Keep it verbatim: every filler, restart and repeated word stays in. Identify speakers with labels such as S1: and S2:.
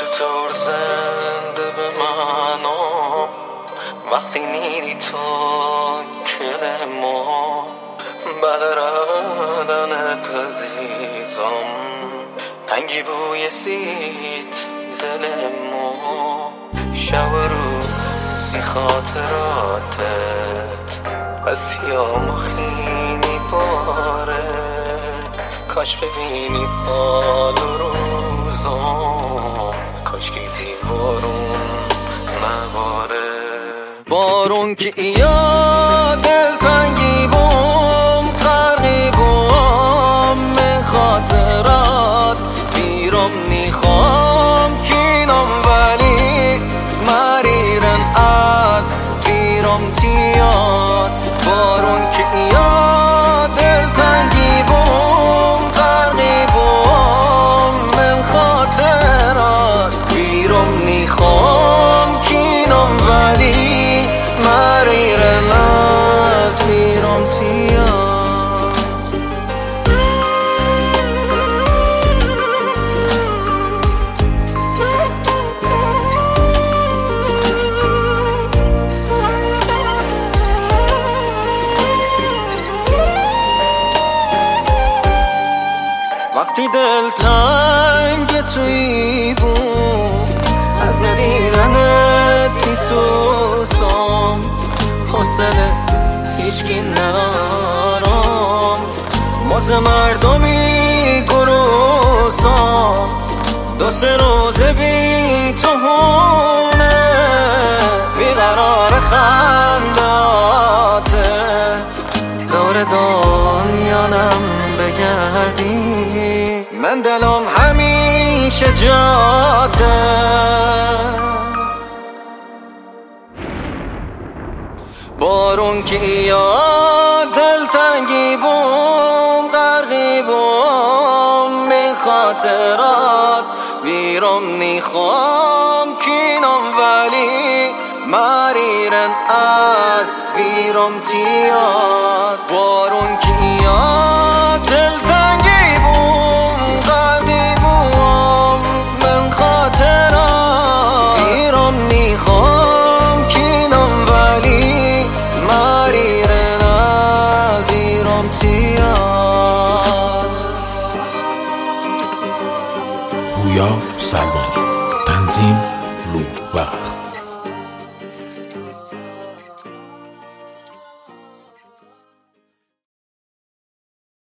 S1: چطور زنده به منو وقتی میری تو کل ما بعد رفتنت عزیزم تنگی بوی سیت دل ما شب و روزی خاطراتت از سیام و خیلی باره کاش ببینی حال و روزم کاش که بارون نباره بارون که یا دلتنگی بوم غرقی بوم من خاطرات بیرم نیخوام کینم ولی مریرن از بیرم تیاد بارون که یا دلتنگی بوم غرقی بوم من خاطرات بیرم نیخوام کینم ولی مریرن از بیرم تیاد وقتی دلتنگ توی بود از ندیدنت میسوزم حوصله هیچکی ندارم باز مردمی گروسم دو سه روز بی تو هونه بیقرار خنداته دور دنیانم بگردی من دلم همیشه جاته بارون که یا دلتنگی بوم غرقی بوم من خاطرات بیرم نیخوام کینم ولی مریرن از بیرم تیاد بارون که یا